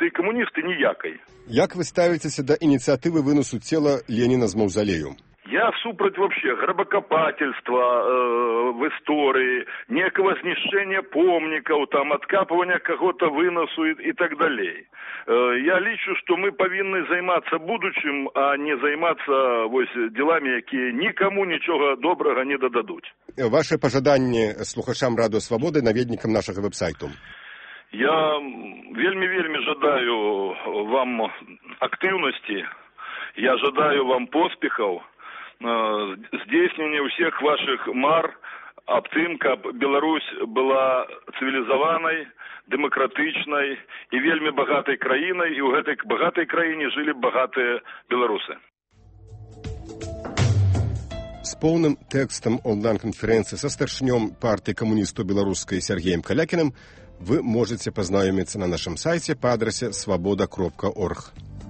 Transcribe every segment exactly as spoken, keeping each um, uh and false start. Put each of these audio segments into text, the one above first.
і камуністы ніякай. Як вы ставіцеся да ініцыятывы выносу цела Леніна з маўзалею? Я супраць вообще грабакопательства э, в истории, некого знищения помников, там, откапывания кого-то выносу и, и так далее. Э, я лічу, что мы повинны займаться будущим, а не займаться вось, делами, якія никому ничего доброго не дададуть. Ваше пожаданне слухачам Радио Свободы, наведникам нашего веб-сайту. Я вельми-вельми жадаю вам активности, я жадаю вам поспехов, здзейснення ўсіх вашых мар аб тым, каб Беларусь была цывілізаванай, дэмакратычнай і вельмі багатай краінай, і ў гэтай багатай краіне жылі багатыя беларусы. З поўным тэкстам онлайн-канферэнцыі са старшынём партыі камуністаў беларускай Сергеем Калякіным вы можаце пазнаёміцца на нашым сайце па адрасе свабода кропка орг.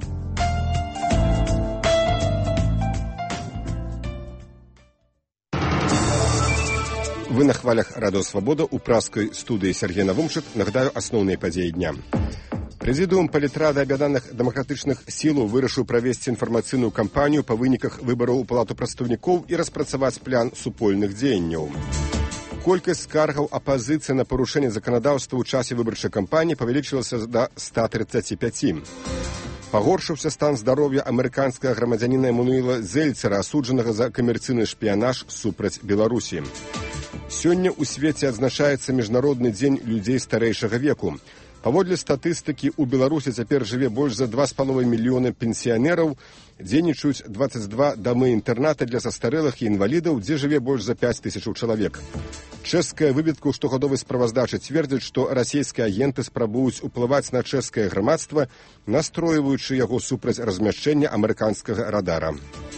Вы на хвалях Радио Свобода у праскай студыі Сергей Навумчык. Нагадаю асноўныя падзеі дня. Прэзідыум палітрады аб'яднаных дэмакратычных сілаў вырашыў правесці інфармацыйную кампанію па выніках выбараў у палату прадстаўнікоў і распрацаваць план супольных дзеянняў. Колькасць скаргаў апазіцыі на парушэнне заканадаўства ў часе выбарчай кампаніі павялічылася да ста тридцати пяти. Пагоршыўся стан здароўя амерыканскага грамадзяніна Эммануэла Зельцера, асуджанага за камерцыйны шпіянаж супраць Беларусі. Сёння ў свеце адзначаецца міжнародны дзень людзей старэйшага веку. Паводле статыстыкі, у Беларусі цяпер жыве больш за два з паловай мільёны пенсіянераў, дзейнічаюць дваццаць два дамы-інтэрната для састарэлых і інвалідаў, дзе жыве больш за пяць тысячаў чалавек. Чэшская выведка ў штогадовай справаздачы цвердзіць, што расійскія агенты спрабуюць уплываць на чэшскае грамадства, настройваючы яго супраць размяшчэння амерыканскага радара.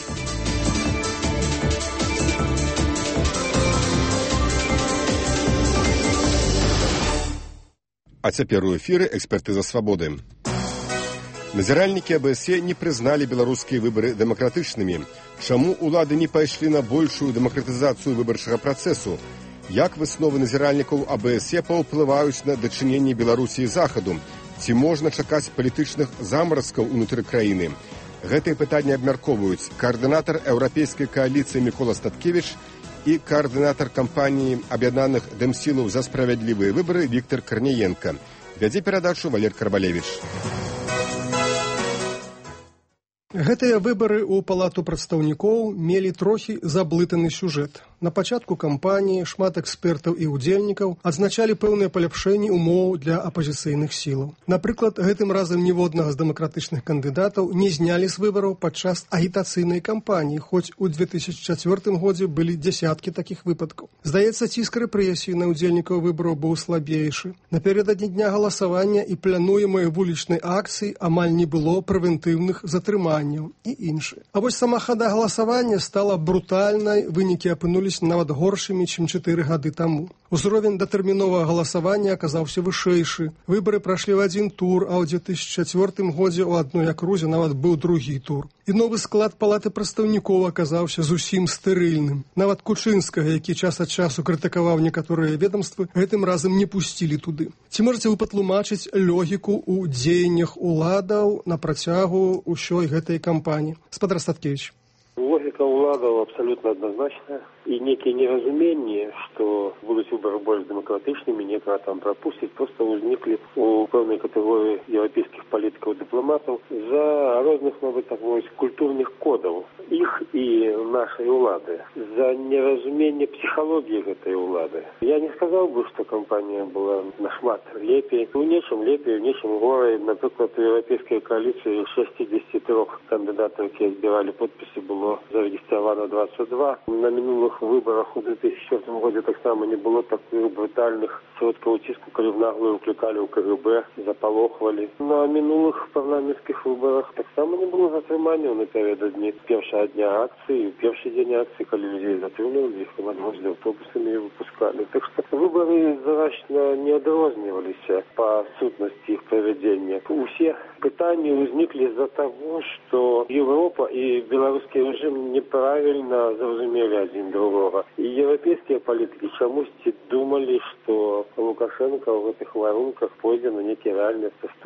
А цяпер у эфіры экспертыза свабоды. Назіральнікі АБСЕ не прызналі беларускія выбары дэмакратычнымі. Чаму улады не пайшлі на большую дэмакратызацыю выбарчага працэсу? Як высновы назіральнікаў АБСЕ паўплываюць на дачыненне Беларусі і Захаду? Ці можна чакаць палітычных замаразкаў унутры краіны? Гэтыя пытанні абмяркоўваюць каардынатар еўрапейскай кааліцыі Мікола Статкевіч і каардынатар кампаніі аб'яднаных дэмсілаў за справядлівыя выбары Віктор Карніенка. Вядзе перадачу Валер Карбалевіч. Гэтыя выбары ў палату прадстаўнікоў мелі трохі заблытаны сюжэт. На пачатку кампаніі шмат экспертаў і ўдзельнікаў адзначалі пэўныя паляпшэнні ўмоў для апазіцыйных сілаў. Напрыклад, гэтым разам ніводнага з дэмакратычных кандыдатаў не знялі з выбараў падчас агітацыйнай кампаніі, хоць у две тысячи чацвёртым годзе былі дзясяткі такіх выпадкаў. Здаецца, ціск рэпрэсій на ўдзельнікаў выбараў быў слабейшы. Напярэдадні дня галасавання і плануемай вулічнай акцыі амаль не было прэвентыўных затрыманняў і іншае. А вось сама хада галасавання стала брутальнай, вынікі апынуліся нават горшымі, чым чатыры гады таму. Узровень датэрміновага галасавання аказаўся вышэйшы. Выбары прашлі ў адзін тур, а ў две тысячи чацвёртым годзе ў адной акрузе нават быў другі тур. І новы склад палаты прадстаўнікоў аказаўся зусім стэрыльным. Нават Кучынскага, які час ад часу крытыкаваў некаторыя ведамствы, гэтым разам не пусцілі туды. Ці можаце вы патлумачыць логіку ў дзеяннях уладаў на працягу ўсёй гэтай кампаніі? Спадар Статкевіч. Логика уладаў абсолютно однозначная. И некие неразумении, что будут выборы более демократичными, некого там пропустить, просто возникли у певной категории европейских политиков-дипломатов за разных, может так говорить, культурных кодов. Их и нашей улады. За неразумение психологии этой улады. Я не сказал бы, что кампания была на шмат лепей. У нечем лепей, у нечем горой. Например, в европейской коалиции шестьдесят три кандидатов, которые избирали подписи, было зарегистрировано двадцать два. На минулых выборах у две тысячи четвёртом году так само не было таких брутальных сродков утиску, коли в наглую укликали у КГБ, заполохвали. На минулых парламентских выборах так само не было затримания напередодні першого дня акции, в перший день акции, коли людей затримали, их возле автобусами выпускали. Так что выборы зарачно не одрознивались по сутности их проведения. У всех пытания возникли из-за того, что Европа и белорусский режим неправильно зразумели один другого. И европейские политики чомусь думали, что Лукашенко в этих воронках пойдет на некие реальные поступки.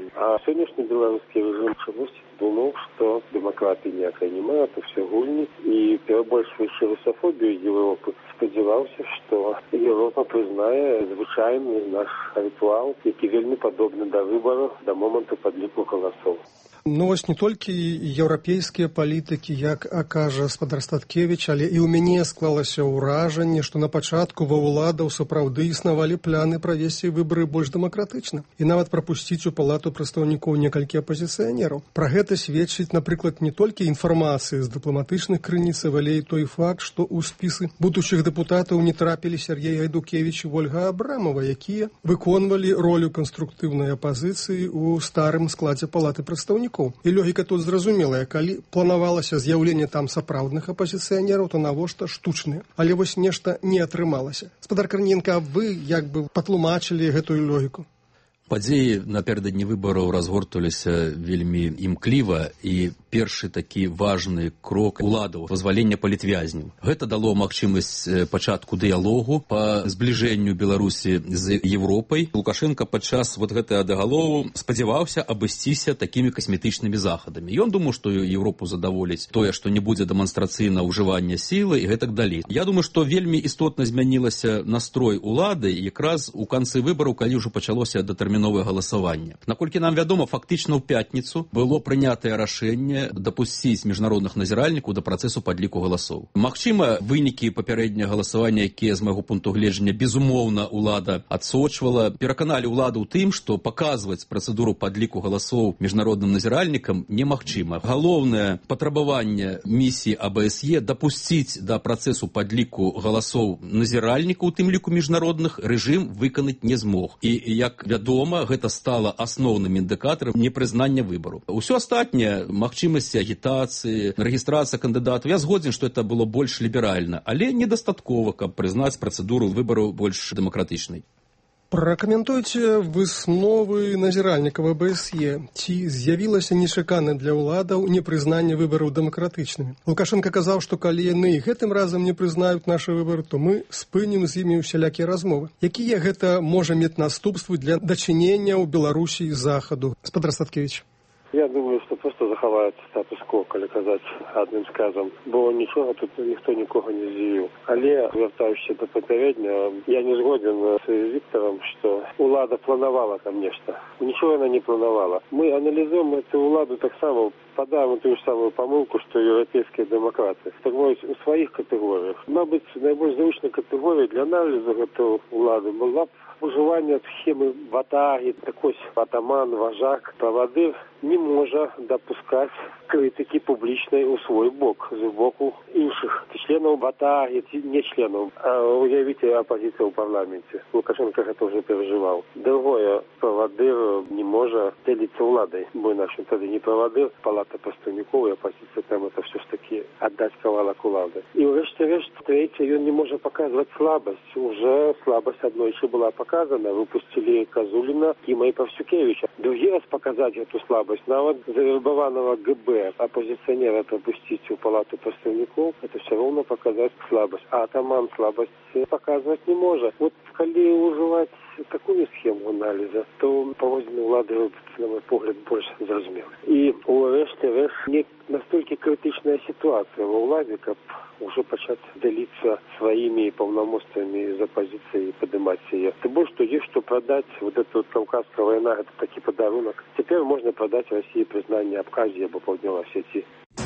А сегодняшний белорусский режим чомусь думал, что демократии ніякай немає, то все гульні. І перебольшуючи русофобію Європи, сподівався, що Європа признає звичайний наш ритуал, який вельми подобний до виборів, до моменту підліку голосів. Ну, вось не толькі еўрапейскія палітыкі, як акажа спадар Статкевіч, але і ў мяне склалася ўражанне, што на пачатку ва ўладаў сапраўды існавалі пляны правесці выбары больш дэмакратычна і нават прапусціць у палату прадстаўнікоў некалькі апазіцыянераў. Пра гэта сведчыць, напрыклад, не толькі інфармацыі з дыпламатычных крыніцаў, але і той факт, што ў спісы будучых дэпутатаў не трапілі Сергей Гайдукевіч і Ольга Абрамова, якія выконвалі ролю канструктыўнай апазіцыі ў старым складзе палаты прадстаўнікоў. І логіка тут зразумелая, калі планавалася з'яўленне там сапраўдных апазіцыянераў, то навошта штучныя. Але вось нешта не атрымалася. Спадар Карніенка, вы як бы патлумачылі гэтую логіку? Падзеі напярэдадні выбараў разгортваліся вельмі імкліва, і першы такі важны крок уладаў вызвалення палітвязняў. Гэта дало магчымасць пачатку дыялогу па збліжэнню Беларусі з Европай. Лукашенко падчас вот гэтага дагалову спадзяваўся абысціся такімі касметычнымі захадамі. Ён думаў, што Европу задаволіць тое, што не будзе дэманстрацыйна ўжывання сілы і гэтак далей. Я думаю, што вельмі істотна змянілася настрой улады якраз у канцы выбараў, калі ўжо пачалося датэрміновае новае галасаванне. Наколькі нам вядома, фактычна ў пятніцу было прынятае рашэнне дапусціць міжнародных назіральнікаў да працэсу падліку галасоў. Магчыма, вынікі папярэдняга галасавання, якія з майго пункту гледжання безумоўна ўлада адсочвала, пераканалі ўладу ў тым, што паказваць працэдуру падліку галасоў міжнародным назіральнікам немагчыма. Галоўнае патрабаванне місіі А Б С Е дапусціць да працэсу падліку галасоў назіральнікаў, у тым ліку міжнародных, рэжым выканаць не змог. І, як вядома, гэта стала асноўным індыкатарам непрызнання выбару. Усё астатняе, магчымасці агітацыі, рэгістрацыя кандыдатаў, я згодзін, што это было больш ліберальна, але недастаткова, каб прызнаць працэдуру выбараў больш дэмакратычнай. Пракаментуйце высновы назіральнікаў А Б С Е. Ці з'явілася нечакана для ўладаў непрызнанне выбараў дэмакратычнымі? Лукашенко казаў, што калі яны гэтым разам не прызнаюць нашы выбары, то мы спынім з імі ўсялякія размовы. Якія гэта можа мець наступствы для дачынення ў Беларусі і Захаду? Спадар Статкевіч. Я думаю, что просто захаваюць статус-кво, калі казаць адным сказам, бо нічога тут ніхто нікога не здзівіў. Але, вяртаючыся да папярэдняга, я не згоден з Віктором, што ўлада планавала там нешта. Нічого яна не планавала. Мы аналізуем эту ўладу таксама, падаем ту ж самую памылку, што еўрапейскія дэмакраты. Так мовіць, у сваіх катэгорыях. Мабыць, найбольш зручнай катэгорыяй для аналізу гэтай улады была б ужыванне схемы ватагі, такой атаман, важак, правадыр не можа дапускаць крытыкі публічнай у свой бок, з боку іншых членаў ватагі, не членаў. А уявіце апазіцыя ў парламенце. Лукашенко гэта ўжо перажываў. Другое, правадыр не можа дзяліцца ўладай, бо іначе тады не правадыр, палата прадстаўнікоў і апазіцыя там это все ж таки аддаць кавалак улады. І ўрэшце рэшт, трэцяе, ён не можа паказваць слабасць. Уже слабасць аднойчы была показана, выпустили Козулина, Кима и Павсюкевича. Другий раз показать эту слабость, навод завербованного Г Б оппозиционера пропустить в палату представников, это все равно показать слабость. А атаман слабость показывать не может. Вот коли уживать такую схему анализа, то поводзіны ўлады, на мой погляд, больш зразумелы. І ўрэшце рэш не настолькі крытычная сітуацыя ва ўладзе, каб уже пачаць дзяліцца сваімі паўнамоцтвамі з апозіцыяй і падымаць яе. Тым больш, што ёсць што прадаць. Вот эта вот Каўказская вайна, гэта такі падарунак. Цяпер можна прадаць Расіі прызнанне Абхазіі або Паўднёвай Асеціі.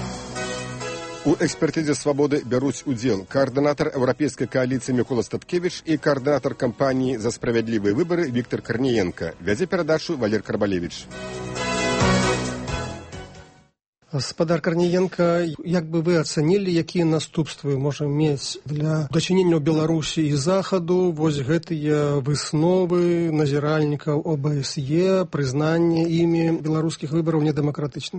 У экспертызе «Свабоды» бяруць удзел координатор еўрапейскай кааліцыі Мікола Статкевіч і координатор кампаніі «За справядлівыя выбары» Віктор Карніенка. Вядзе перадачу Валер Карбалевіч. Спадар Карніенка, як бы вы ацанілі, якія наступствы можа мець для дачынення ў Беларусі і Захаду вось гэтыя высновы назіральнікаў О Б С Е, прызнанне імі беларускіх выбараў недэмакратычнымі?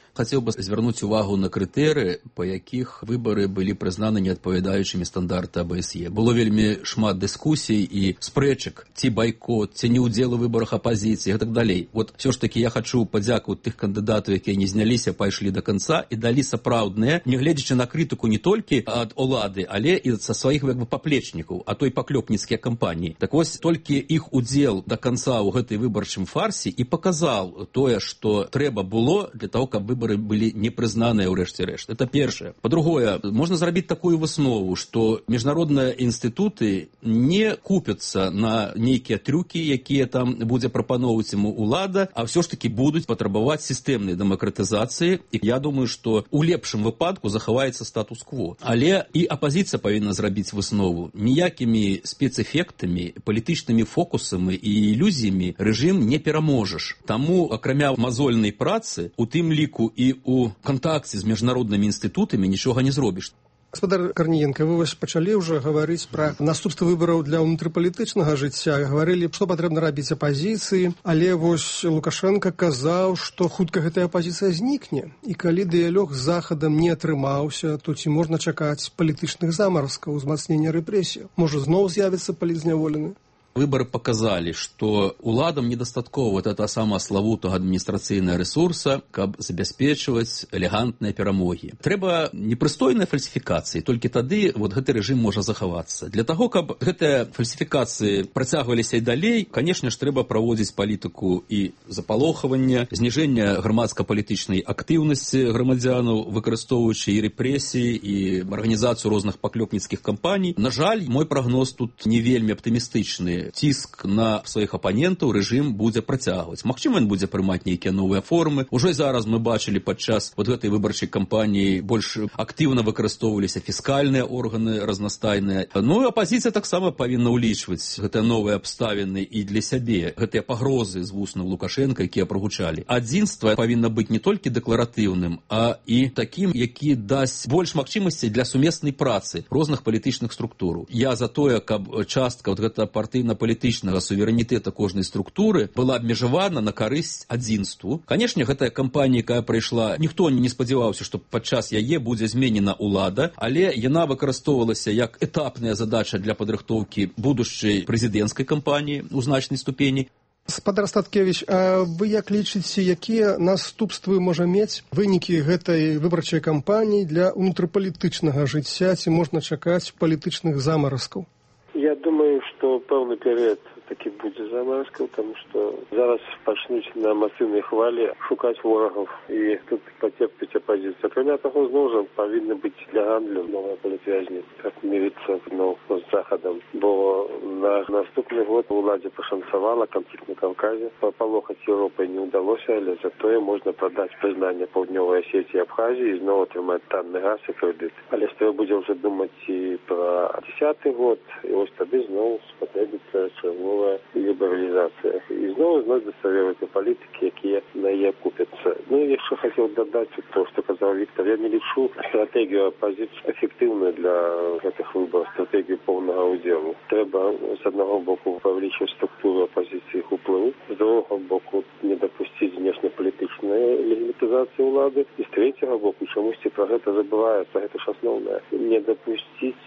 Хацеў бы звярнуць увагу на крытэрыі, па якіх выбары былі прызнаны неадпавядаючымі стандарты А Б С Е. Было вельмі шмат дыскусій і спрэчак, ці байкот, ці не ўдзел у выбарах апазіцыі і так далей. Вот все ж таки я хачу падзякаваць тых кандыдатаў, якія не зняліся, пайшлі до конца і далі сапраўдныя, нягледзячы на крытыку не толькі ад улады, але і са сваіх як бы паплечнікаў, а то і паклёпніцкія кампаніі. Так вось толькі іх удзел до конца ў гэтай выбарчым фарсе і паказаў тое, што трэба было для того, каб выбары былі не прызнаныя ў рэшце рэшт. Это першае. Па-другое, можна зрабіць такую выснову, што міжнародныя інстытуты не купяцца на нейкія трюкі, якія там будзе прапаноўваць ему улада, а ўсё ж таки будуць патрабаваць сістэмнай дэмакратызацыі. І я думаю, што у лепшым выпадку захаваецца статус-кво. Але і апазіцыя павінна зрабіць выснову. Ніякімі спецэфектамі, палітычнымі фокусамі і ілюзіямі рэжым не пераможаш. Таму, акрамя мазольнай працы, у тым ліку і у кантакце з міжнароднымі інстытутамі нічога не зробіш. Гаспадар Карніенка, вы вось пачалі ўжо гаварыць пра наступствы выбараў для ўнутрыпалітычнага жыцця. Гаварылі, што патрэбна рабіць апазіцыі, але вось Лукашенко казаў, што хутка гэтая апазіцыя знікне. І калі дыялог з Захадам не атрымаўся, то ці можна чакаць палітычных замаразкаў, узмацнення рэпрэсій? Можа, зноў з'явіцца палітзняволены? Выборы показали, что уладам недостаткова вот этого самого славутого администрацыйного ресурса, каб забяспечваць элегантныя перамогі. Трэба непрыстойныя фальсіфікацыі, толькі тады вот гэты рэжым можа захавацца. Для таго, каб гэтыя фальсіфікацыі працягваліся і далей, канешне ж, трэба праводзіць палітыку і запалохавання, зніжэння грамадска-палітычнай актыўнасці грамадзянаў, выкарыстоўваючы і рэпрэсіі, і арганізацыю розных паклёпніцкіх кампаній. На жаль, мой прагноз тут не вельмі аптымістычны. Ціск на сваіх апанентаў рэжым будзе працягваць. Магчыма, ён будзе прымаць нейкія новыя формы. Ужо зараз мы бачылі падчас вот гэтай выбарчай кампаніі больш актыўна выкарыстоўваліся фіскальныя органы разнастайныя. Ну і апазіцыя таксама павінна ўлічваць гэтыя новыя абставіны і для сябе, гэтыя пагрозы з вуснаў Лукашенка, якія прагучалі. Адзінства павінна быць не толькі дэкларатыўным, а і такім, які дасць больш магчымасцей для сумеснай працы розных палітычных структураў. Я за тое, каб частка вот гэта партыйна палітычнага суверэнітэта кожнай структуры была абмежавана на карысць адзінству. Канешне, гэтая кампанія, якая прыйшла, ніхто не спадзяваўся, што падчас яе будзе зменена ўлада, але яна выкарыстоўвалася як этапная задача для падрыхтоўкі будучай прэзідэнцкай кампаніі ў значнай ступені. Гаспадар Статкевіч, а вы як лічыце, якія наступствы можа мець вынікі гэтай выбарчай кампаніі для ўнутрыпалітычнага жыцця, ці можна чакаць палітычных замаразкаў? Я думаю, што пэўны перыяд такі будзе замаразкаў, таму што зараз пачнуць на масыўнай хвалі шукаць ворагаў, і тут пацерпіць апазіцыя. Акрамя таго, зноў жа павінны быць для гандлю новыя палітвязні, каб мірыцца зноў з Захадам, бо на наступны год уладзе пашанцавала, канфлікт на Каўказе, папалохаць Еўропай не ўдалося, але затое можна прадаць прызнанне Паўднёвай Асетіі і Абхазіі і зноў атрымаць танны газ і крэдыт. Але трэба будзе ўжо думаць і пра дзесяты год, і вось тады зноў спатрэбіцца чарговая лібералізацыя. І зноў знойдуцца верныя палітыкі, якія на яе купяцца. Ну і яшчэ хацеў дадаць то, што казаў Віктор. Я не лічу стратэгію апазіцыі эфектыўнай для гэтых выбараў, стратэгію поўнага ўдзелу. Трэба з аднаго боку павялічыць структуру апазіцыі, іх уплыў, з другога боку не дапусціць знешнепалітычнай легітымізацыі ўлады, і з трэцяга боку чамусьці пра гэта забываецца, гэта ж асноўнае, не дапусціць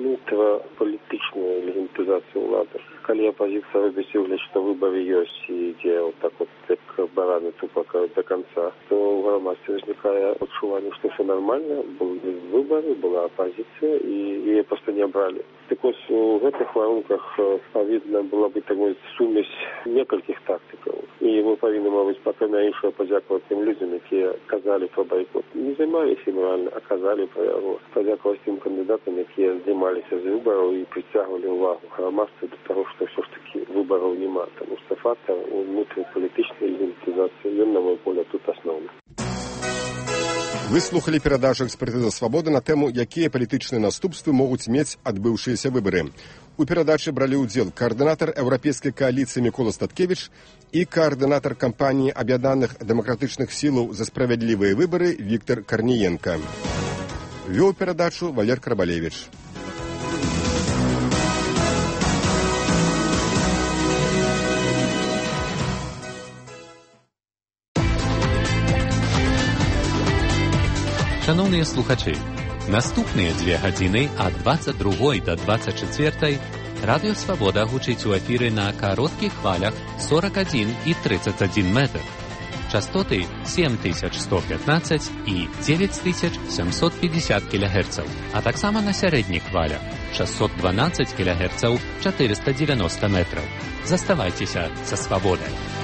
внутрапалітычную легітымізацыю ўлады. Калі апазіцыя робіць выгляд, што выбары ёсць і ідзе вот так вот як бараны тупака до конца, то ў грамадстве ўзнікае адчуванне, што все нормально, былі выбары, была апазіцыя і яе проста не абралі. Так вось у гэтых варунках павінна была быць такой сумесь некалькіх тактыкаў. І мы павінны, мабыць, акрамя іншага падзякаваць тым людзям, якія казалі пра байкот. Не займаліся ім рэальна, а казалі пра яго. Падзякаваць тым кандыдатам, якія здымаліся з выбараў і прыцягвалі ўвагу грамадства да таго, што ўсё ж такі выбараў няма. Таму што фактар унутрыпалітычнай легітымізацыі, ён, на мой погляд, тут асноўны. Вы слухали перадачу «Экспертыза Свабоды» на тэму, якія палітычныя наступствы могуць мець адбыўшыеся выбары. У перадачы бралі ўдзел каардынатар еўрапейскай кааліцыі Мікола Статкевіч і каардынатар кампаніі аб'яднаных дэмакратычных сілаў за справядлівыя выбары Віктор Карніенка. Вёў перадачу Валер Крабалевіч. Шановныя слухачы, наступныя дзве гадзіны ад дваццаць другой да дваццаць чацвёртай Радыё Свабода гучыць у эфіры на кароткіх хвалях сорок адзін і тридцать адзін метр. Частоты сем тысяч сто пятнадцать і девять тысяч семьсот пятьдесят килогерцаў, а таксама на сярэдніх хвалях шестьсот двенадцать килогерцаў, четыреста девяносто метров. Заставайцеся са Свабодай.